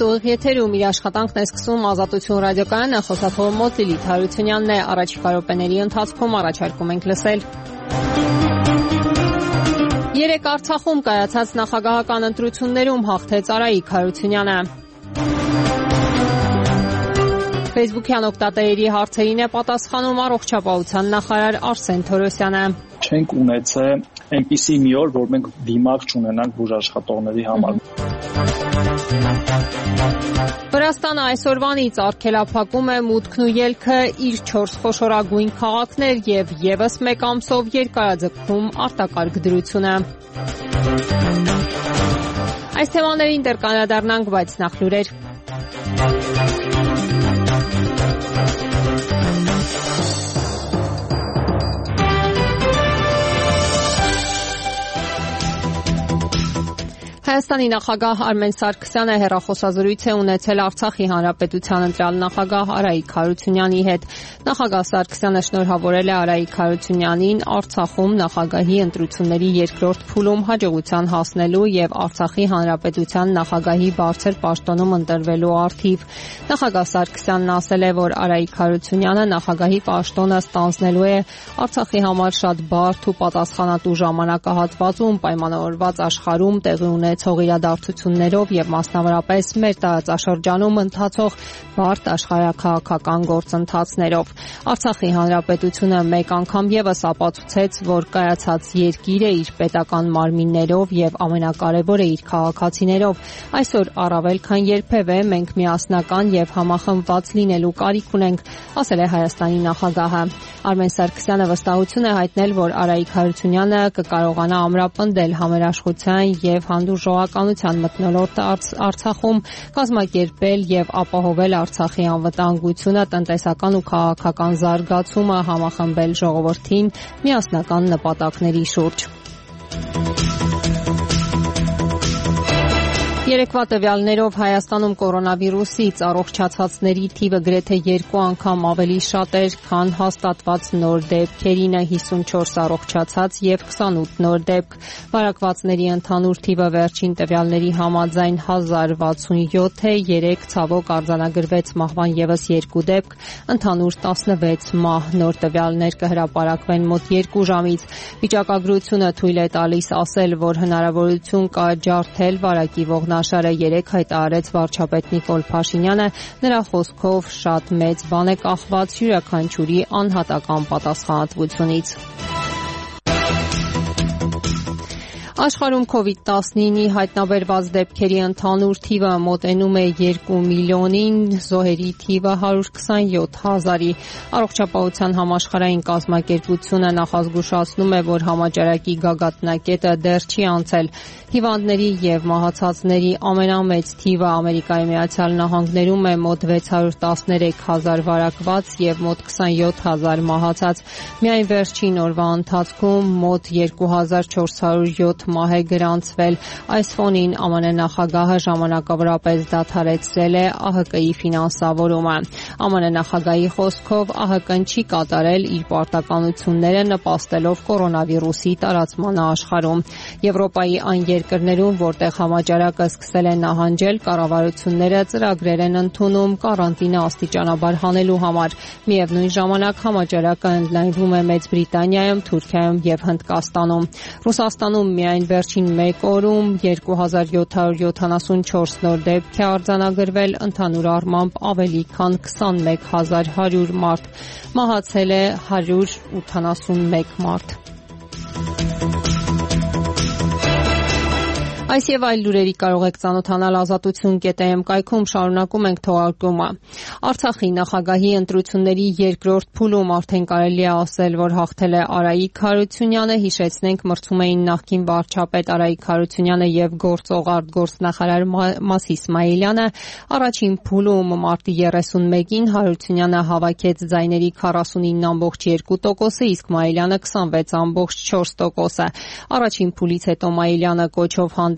ուղիղ եթերում իր աշխատանքն է սկսում Ազատություն ռադիոկայանը, խոսափողմոտ Լիլիթ Հարությունյանն է, առաջիկա րոպեների ընթացքում առաջարկում ենք լսել. Երեկ Արցախում կայացած նախագահական ընտրություններում հաղթեց Արայիկ Հարությունյանը. Facebook-յան օգտատերերի հարցերին է պատասխանում առողջապահության նախարար Արսեն Թորոսյանը. Չենք ունեցել այնպիսի մի օր, որ մենք դիմակ չունենանք բուժաշխատողների համար. Վրաստանը այսօրվանից արգելափակում է մուտքն ու ելքը իր 4 խոշորագույն քաղաքներ եւ եւս մեկ ամսով երկարաձգում արտակարգ դրությունը. Այս թեմաներին դեռ կանդրադառնանք, բայց նախ լուրեր. Հայաստանի նախագահ Արմեն Սարգսյանը հեռախոսազրույց է ունեցել Արցախի հանրապետության ընտրյալ նախագահ Արայիկ Հարությունյանի հետ. Նախագահ Սարգսյանը շնորհավորել է Արայիկ Հարությունյանին Արցախում նախագահի ընտրությունների երկրորդ փուլում հաջողության հասնելու եւ Արցախի հանրապետության նախագահի բարձր պաշտոնում ընտրվելու առթիվ. Նախագահ Սարգսյանն ասել է, որ Արայիկ Հարությունյանը նախագահի պաշտոնը ստանձնելու է Արցախի համար շատ բարդ ու պատասխանատու ժամանակահատվածում, պայմանավորված աշխարհում տեղի ունեցող իրադարձություններով եւ մասնավորապես մեր տարածաշրջանում ընթացող բարդ աշխարհաքաղաքական գործընթացներով. Արցախի հանրապետությունը մեկ անգամ եւս ապացուցեց, որ կայացած երկիր է իր պետական մարմիններով եւ ամենակարևորը իր քաղաքացիներով. Այսօր առավել քան երբևէ մենք միասնական եւ համախմբված լինելու կարիք ունենք, ասել է Հայաստանի նախագահը. Արմեն Սարգսյանը վստահություն է հայտնել, որ Արայիկ Հարությունյանը կկարողանա ամրապնդել համերաշխության եւ հանդուրժողականության մթնոլորտը Արցախում, կազմակերպել եւ ապահովել Արցախի անվտանգությունը, տնտեսական ու քաղաքական զարգացումը, համախմբել ժողովրդին միասնական նպատակների շուրջ. Երեկվա տվյալներով Հայաստանում կորոնավիրուսից առողջացածների թիվը գրեթե 2 անգամ ավելի շատ էր, քան հաստատված նոր դեպքերինը՝ 54 առողջացած եւ 28 նոր դեպք. Վարակվածների ընդհանուր թիվը վերջին տվյալների համաձայն 1067 է, 3 ցավոք արձանագրվեց մահվան եւս 2 դեպք, ընդհանուր 16 մահ. Նոր տվյալներ կհրապարակվեն մոտ 2 ժամից. Վիճակագրությունը թույլ է տալիս ասել, որ հնարավորություն կա ջարդել վարակի ողնաշարը 3 հայտարարեց վարչապետ Նիկոլ Փաշինյանը. նրա խոսքով շատ մեծ բան է կախված յուրաքանչյուրի անհատական պատասխանատվությունից. Աշխարհում COVID-19-ի հայտնաբերված դեպքերի ընդհանուր թիվը մոտենում է 2 միլիոնին, զոհերի թիվը 127,000-ի. Առողջապահության համաշխարհային կազմակերպությունը նախազգուշացնում է, որ համաճարակի գագաթնակետը դեռ չի անցել. Հիվանդների եւ մահացածների ամենամեծ թիվը Ամերիկայի Միացյալ Նահանգներում է մոտ 613,000 վարակված եւ մոտ 27,000 մահացած. Միայն վերջին օրվա ընթացքում մոտ 2407 մահ է գրանցվել. Այս ֆոնին ԱՄՆ նախագահը ժամանակավորապես դադարեցրել է ԱՀԿ-ի ֆինանսավորումը. ԱՄՆ նախագահի խոսքով ԱՀԿ-ն չի կատարել իր պարտականությունները, նպաստելով կորոնավիրուսի տարածմանը աշխարհում. Եվրոպայի այն երկրներում, որտեղ համաճարակը սկսել է նահանջել, կառավարությունները ծրագրեր են ընդունում կարանտինը աստիճանաբար հանելու համար. Միևնույն ժամանակ համաճարակը ընդլայնվում է Մեծ Բրիտանիայում, Թուրքիայում եւ Հնդկաստանում. Ռուսաստանում միայն վերջին 1 օրում 2774 նոր դեպք է արձանագրվել, ընդհանուր առմամբ ավելի քան 21100 մարդ. Մահացել է 181 մարդ. Այս եւ այլ լուրերի կարող եք ծանոթանալ ազատություն.am կայքում. Շարունակում ենք թողարկումը. Արցախի նախագահի ընտրությունների երկրորդ փուլում արդեն կարելի է ասել, որ հաղթել է Արայիկ Հարությունյանը. Հիշեցնենք, մրցում էին նախկին վարչապետ Արայիկ Հարությունյանը եւ գործող արտգործնախարար Մաս Իսմայելյանը. Առաջին փուլում մարտի 31-ին Հարությունյանը հավաքեց ձայների 49.2%, իսկ Մայիլյանը 26.4%. Առաջին փուլից հետո Մայիլյանը կոչով հանդես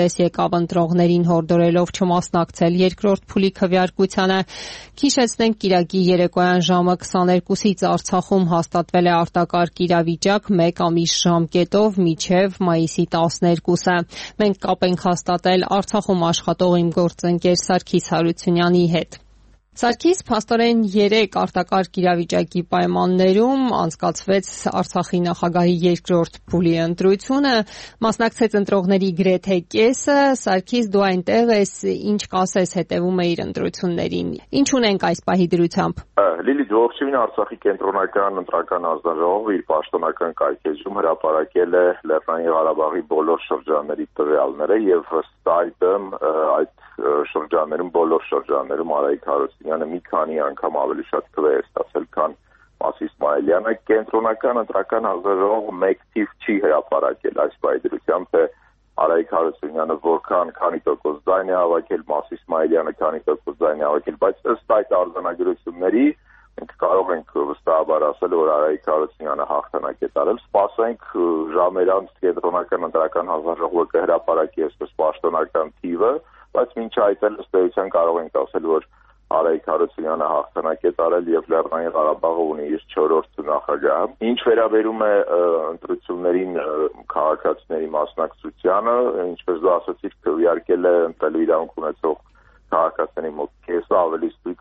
հանդես եկավ ընտրողներին հորդորելով չմասնակցել երկրորդ փուլի քվեարկությանը։ Հիշեցնենք, կիրակի երեկոյան ժամը 22-ից Արցախում հաստատվել է արտակարգ իրավիճակ 1 ամիս ժամկետով մինչև մայիսի 12-ը։ Մենք կապ ենք հաստատել Արցախում աշխատող իմ գործընկեր Սարգիս Հարությունյանի հետ։ Սարգիս, փաստորեն 3 արտակարգ իրավիճակի պայմաններում անցկացվեց Արցախի նախագահի երկրորդ փուլի ընտրությունը, մասնակցեց ընտրողների գրեթե կեսը։ Սարգիս, դու այնտեղ ես, ինչ կասես, հետևում էիր ընտրություններին։ Ինչ ունենք այս պահի դրությամբ։ Լիլի, դու ողջույն, Արցախի կենտրոնական ընտրական ազդանշանով իր պաշտոնական կայքեջում հրապարակել է Լեռնային Ղարաբաղի բոլոր շրջանների տվյալները եւ ըստ այդմ այդ շրջաններում բոլոր շրջաններում Արայիկ Հարությունյանը մի քանի անգամ ավելի շատ քվե է ստացել, քան Մաս Իսմայելյանը։ Կենտրոնական ընտրական ազդանշանով մեկ թիվ չի հրապարակել այս պայդրությամբ, թե Արայիկ Հարությունյանը քանի տոկոս ձայն է հավաքել, Մաս Իսմայելյանը քանի տոկոս ձայն է հավաքել, բայց ըստ այդ արձանագրությունների մենք կարող ենք վստահաբար ասել, որ Արայիկ Հարությունյանը հաղթանակ է տարել։ Սպասենք ժամեր անց կենտրոնական ընտրական հանձնաժողովը կհրապարակի այսպես պաշտոնական թիվը, բայց մինչ այդ էլ ըստ էության կարող ենք ասել, որ Արայիկ Հարությունյանը հաղթանակ է տարել եւ Լեռնային Ղարաբաղը ունի իր 4-րդ նախագահը։ Ինչ վերաբերում է ընտրություններին քաղաքացիների մասնակցությանը, ինչպես դու ասացիր, քվեարկել է ընտրելու իրավունք ունեցող քաղաքացիների մոտ կեսը, ավելի ստույգ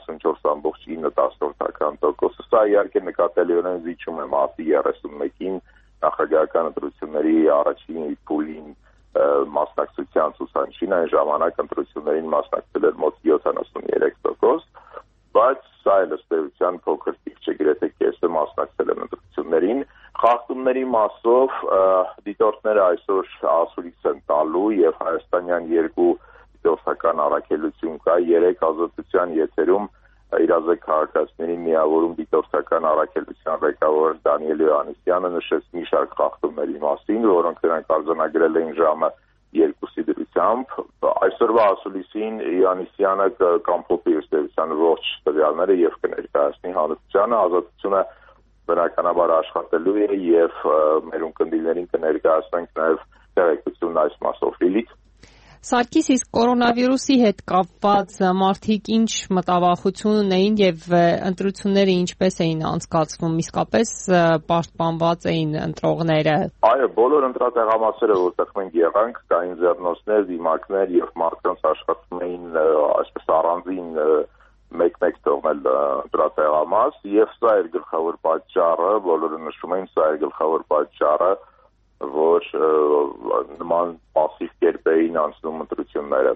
44.9%։ Սա իհարկե նկատելիորեն զիջում է մարտի 31-ին նախագահական ընտրությունների առաջին փուլին մասնակցության ցուցանիշին, այն ժամանակ ընտրություններին մասնակցել էր մոտ 73%, բայց սա էլ ըստ էության փոքր տիպ չէ, գրեթե կեսը մասնակցել են ընտրություններին։ Խախտումների մասով դիտորդները այսօր ասուլիս են տալու եւ հայաստանյան 2 դիտորդական առաքելություն կա, 3 ազատության եթերում իրազեկ քաղաքացիների միավորում դիտորդական առաքելության ղեկավար Դանիել Յովհաննիսյանը նշեց մի շարք խախտումների մասին, որոնք նրանք արձանագրել էին ժամը 2-ի դրությամբ։ Այսօրվա ասուլիսին Յովհաննիսյանը կամփոփի ըստ էության ողջ տվյալները եւ կներկայացնի հանրությանը։ Ազատությունը բնականաբար աշխատելու է եւ մեր ունկնդիրներին կներկայացնենք նաեւ տեղեկությունն այս մասով։ Լիլիթ, Սարգիս, իսկ կորոնավիրուսի հետ կապված մարդիկ ինչ մտավախություն ունեին եւ ընտրությունները ինչպես էին անցկացվում, իսկապես պաշտպանված էին ընտրողները։ Այո, բոլոր ընտրատեղամասերը, որտեղ մենք եղանք, կային ձեռնոցներ, դիմակներ եւ մարդկանց աշխատում էին այսպես առանձին մեկ-մեկ թողնել ընտրատեղամաս, եւ սա էր գլխավոր պատճառը, բոլորը նշում էին, սա էր գլխավոր պատճառը, որ նման պասիվ կերպ էին անցնում ընտրությունները։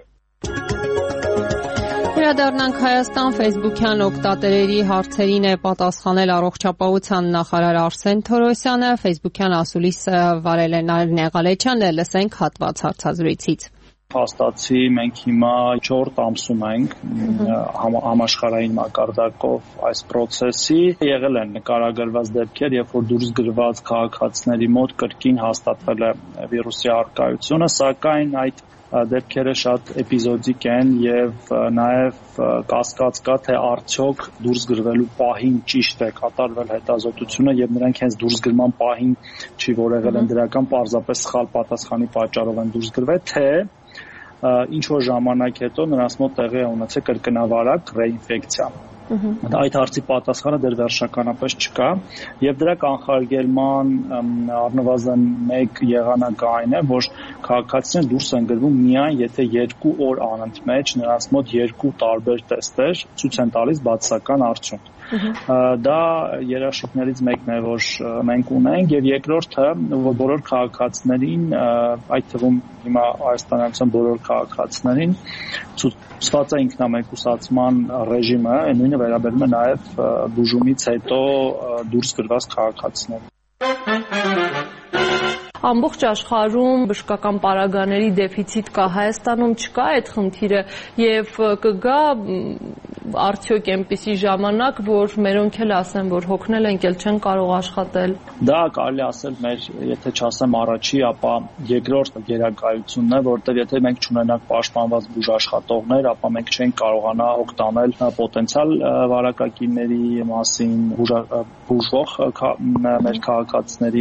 Վերադառնանք Հայաստան, Facebook-յան օգտատերերի հարցերին է պատասխանել առողջապահության նախարար Արսեն Թորոսյանը, Facebook-յան ասուլիսը վարել է Նարինե Ղալեչյանը, լսենք հատված հարցազրույցից։ Հաստատի մենք հիմա 4 ամսում ենք համաշխարհային մակարդակով այս process-ի, եղել են նկարագրված դեպքեր, երբ որ դուրս գրված քաղաքացիների մոտ կրկին հաստատվել է վիրուսի առկայությունը, սակայն այդ դեպքերը շատ էպիզոդիկ են եւ նաեւ կասկած կա, թե արդյոք դուրս գրվելու պահին ճիշտ է կատարվել հետազոտությունը եւ նրանք հենց դուրս գրման պահին չի որ եղել են դրական պարզապես սխալ պատասխանի պատճառով են դուրս գրվել, թե ինչ որ ժամանակ հետո նրանց մոտ տեղի է ունեցել կրկնավարակ ռեինֆեկցիա։ Այդ հարցի պատասխանը դեռ վերջականապես չկա եւ դրա կանխարգելման առնվազն մեկ եղանակը այն է, որ քաղաքացիները դուրս են գրվում միայն եթե 2 օր անընդմեջ նրանց մոտ 2 տարբեր տեստեր ցույց են տալիս բացասական արդյունք։ Դա երաշխիքներից մեկն է, որ մենք ունենք եւ երկրորդը, որ բոլոր քաղաքացիներին, այդ թվում հիմա հայաստանյան բոլոր քաղաքացիներին ցուցված է ինքնամեկուսացման ռեժիմը, նույնը վերաբերում է նաեւ բուժումից հետո դուրս գրված քաղաքացիներին։ Ամբողջ աշխարհում բժշկական պարագաների դեֆիցիտ կա, Հայաստանում չկա այդ խնդիրը եւ կգա արդյոք այնպիսի ժամանակ, որ մերոնք էլ ասեն, որ հոգնել են, ել չեն կարող աշխատել։ Դա կարելի ասել մեր, եթե չասեմ առաջի, ապա երկրորդ գերակայությունն է, որտեղ եթե մենք չունենանք պաշտպանված բուժաշխատողներ, ապա մենք չենք կարողանա օգտվել պոտենցիալ վարակակիրների մասին, բուժվող մեր քաղաքացիների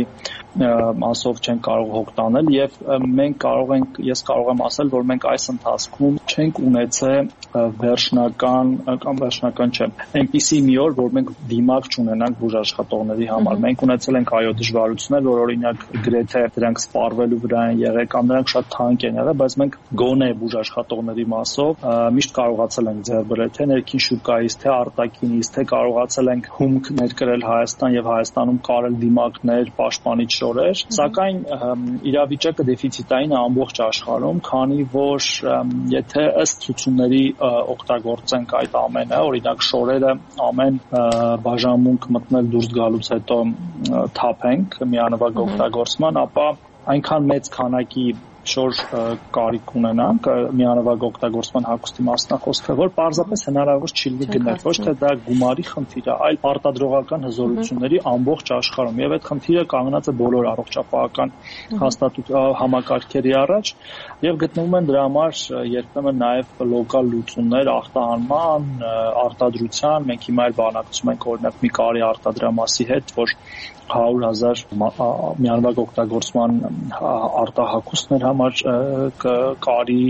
մասով չեն կարող հոգ տանել եւ ես կարող եմ ասել, որ մենք այս ընթացքում չենք ունեցել վերջնական չէ, այնպիսի մի օր, որ մենք դիմակ չունենանք բուժաշխատողների համար։ Մենք ունեցել ենք դժվարություններ, որ օրինակ գրեթե դրանք սպառվելու վրա են եղել կամ նրանք շատ թանկ են եղել, բայց մենք գոնե բուժաշխատողների մասով միշտ կարողացել ենք ձեռ բերել թե ներքին շուկայից, թե արտաքինից, թե կարողացել ենք հումք ներկրել Հայաստան եւ Հայաստանում կարել դիմակներ, պաշտպանիչ շորեր, սակայն իրավիճակը դեֆիցիտային է ամբողջ աշխարհում, քանի որ եթե ըստ ցուցումների օգտագործենք այդ ամենը, օրինակ շորերը ամեն բաժանմունք մտնել դուրս գալուց հետո թափենք միանվագ օգտագործման, ապա այնքան մեծ քանակի շոր կարիք ունենանք միանվագ օգտագործման հագուստի մասնախոսքը, որ պարզապես հնարավոր չի գնել, ոչ թե դա գումարի խնդիր է, այլ արտադրողական հզորությունների ամբողջ աշխարհում եւ այդ խնդիրը կանգնած է բոլոր առողջապահական համակարգերի առաջ եւ գտնվում են դրա համար երբեմն նաեւ լոկալ լուծումներ ախտահանման, արտադրության, մենք հիմա էլ բանակցում ենք օրինակ մի կարի արտադրամասի հետ, որ 100,000 միանվագ օգտագործման արտահակուստներ համար կարի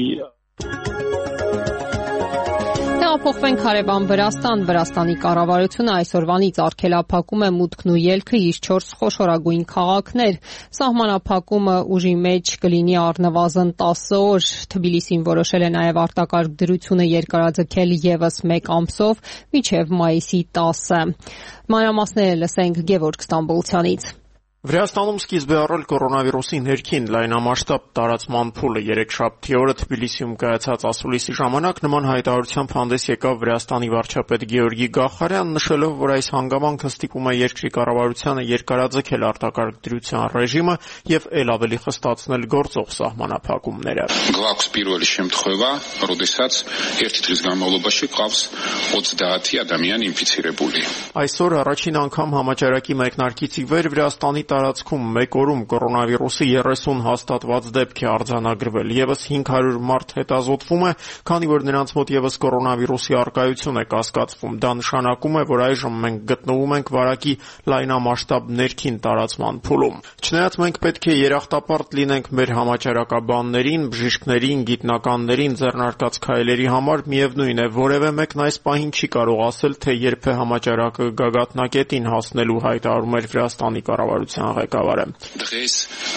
Փոխվենք հարևան Վրաստանի կառավարությունը այսօրվանից արգելափակում է մուտքն ու ելքը իր 4 խոշորագույն քաղաքներ։ Սահմանափակումը ուժի մեջ կլինի առնվազն 10 օր։ Թբիլիսին որոշել է նաև արտակարգ դրությունը երկարաձգել եւս 1 ամսով մինչև մայիսի 10-ը։ Մանրամասները լսենք Գևորգ Ստամբոլցյանից։ Վրաստանում սկիզբ է առել կորոնավիրուսի ներքին լայնամասշտաբ տարածման փուլը։ Երեքշաբթի օրը Թբիլիսիում կայացած ասուլիսի ժամանակ նման հայտարարությամբ հանդես եկավ Վրաստանի վարչապետ Գեորգի Գախարյան, նշելով, որ այս հանգամանքը ստիպում է երկրի կառավարությանը երկարաձգել արտակարգ դրության ռեժիմը եւ ել ավելի խստացնել գործող սահմանափակումները։ Գլաքս პირველի შემთხვევა, როდესაც ერთი დღის განმავლობაში ყავს 30 ადამიან ինֆიცირებული։ Այսօր առաջին անգամ համաճարակի մեկնարկից ի վեր Վրաստանի տարածքում մեկ օրում կորոնավիրուսի 30 հաստատված դեպք է արձանագրվել։ Եվս 500 մարդ հետազոտվում է, քանի որ նրանց մոտ եւս կորոնավիրուսի առկայություն է կասկածվում։ Դա նշանակում է, որ այժմ մենք գտնվում ենք վարակի լայնամասշտաբ ներքին տարածման փուլում։ Չնայած մենք պետք է երախտապարտ լինենք մեր համաճարակաբաններին, բժիշկներին, գիտնականներին ձեռնարկած քայլերի համար, միևնույն է, որևէ մեկն այս պահին չի կարող ասել, թե երբ է համաճարակը գագաթնակետին հասնելու, հայտարարում էր Վրաստանի կառավարության ղեկավարը։ Დღეს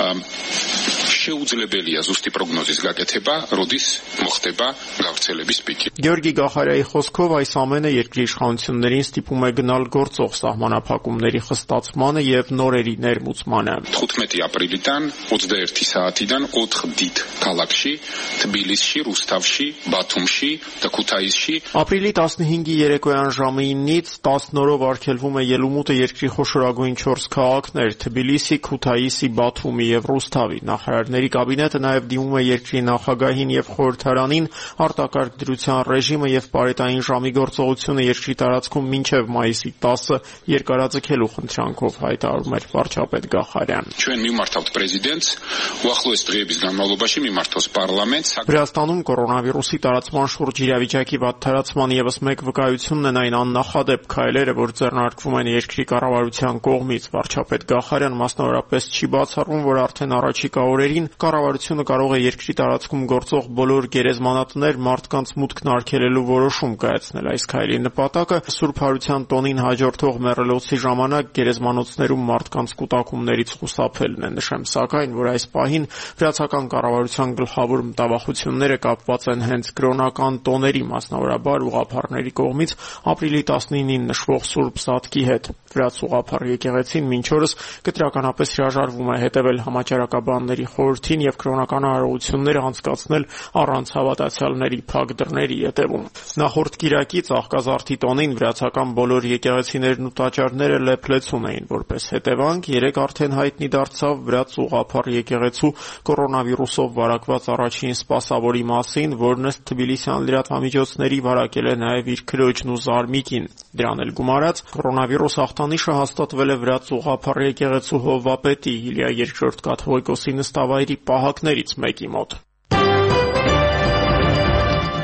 შეუძლებელია ზუსტი პროგნოზის გაკეთება, როდის მოხდება გავრცელების პიკი։ Գեորգի Գախարյայի խոսքով այս ամենը երկրի իշխանություններին ստիպում է գնալ գործող սահմանափակումների խստացմանը եւ նորերի ներմուծմանը։ 15 ապրիլიდან 21 საათიდან 4 դիտ քաղաքში, Թբիլիսში, Ռուստավში, Բաթումში და Քութայիսში ապրիլի 15-ի երեկոյան ժամը 9-ից 10 նորով արգելվում է ելումուտը երկրի խոշորագույն 4 քաղաքներ՝ Թբիլիսի, Քութայիսի, Բաթումի եւ Ռուստավի։ Նախարարների կաբինետը նաեւ դիմում է երկրի նախագահին եւ խորհրդարանին արտակարգ դրության ռեժիմը եւ պարետային ժամի գործողությունը երկրի տարածքում մինչեւ մայիսի 10-ը երկարաձգելու խնդրանքով, հայտարարում էր վարչապետ Գախարյան։ Ჩვენ მიმართავთ პრეზიდენტს, უახლოეს დღეების განმავლობაში მიმართოს პარლამენტს։ Վրաստանում կորոնավիրուսի տարածման շուրջ իրավիճակի վատթարացման եւս մեկ վկայությունն են այն աննախադեպ քայլերը, որ ձեռնարկվում են երկրի կառավարության կողմից։ Վարչապետ Գախարյան մասնավորապես չի բացառում, որ արդեն առաջիկա օրերին կառավարությունը կարող է երկրի տարածքում գործող բոլոր գերեզմանատներ մարդկանց մուտքն արգելելու որոշում կայացնել։ Այս քայլի նպատակը Սուրբ Հարության տոնին հաջորդող մեռելոցի ժամանակ գերեզմանոցներում մարդկանց կուտակումներից խուսափելն է, նշեմ սակայն, որ այս պահին վրացական կառավարության գլխավոր մտավախությունները կապված են հենց կրոնական տոների, մասնավորաբար ուղղափառների կողմից ապրիլի 19-ին նշվող Սուրբ Սատկի հետ։ Վրաց ուղղափառ եկեղեցին մինչ օրս կտրականապես հրաժարվում է հետևել համաճարակաբանների խորհրդին եւ կրոնական արարողությունները անցկացնել առանց հավատացյալների փակ դռների ետևում։ Նախորդ կիրակի Ծաղկազարդի տոնին վրացական բոլոր եկեղեցիներն ու տաճարները լեփլեցուն էին, որպես հետևանք երեք արդեն հայտնի դարձավ վրաց ուղղափառ եկեղեցու կորոնավիրուսով վարակված առաջին սպասավորի մասին, որն ըստ թբիլիսյան լրատվամիջոցների վարակել է նաեւ իր քրոջն ու զարմիկին։ Դրան էլ գումարած կորոնավիրուս ախտանիշը հաստատվել է վրաց ուղղափառ եկեղեցու հովվապետի Իլիա II կաթողիկոսի նստավայրի պահակներից մեկի մոտ։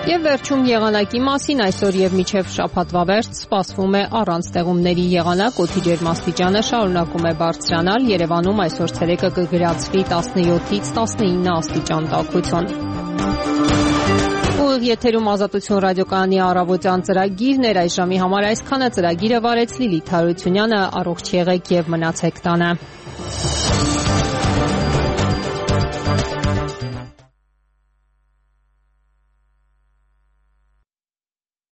Եվ վերջում եղանակի մասին այսօր եւ մինչեւ շաբաթվա վերջ սպասվում է առանց ստեղումների եղանակ, օդի ջերմաստիճանը շարունակում է բարձրանալ։ Երևանում այսօր ցերեկը կգրացվի 17-ից 19 աստիճան տաքություն։ Ուղիղ եթերում Ազատություն ռադիոկայանի առավոտյան ծրագիրն էր, այս ժամի համար այսքանը։ Ծրագիրը վարեց Լիլիթ Հարությունյանը, առողջ եղեք եւ մնացեք տանը։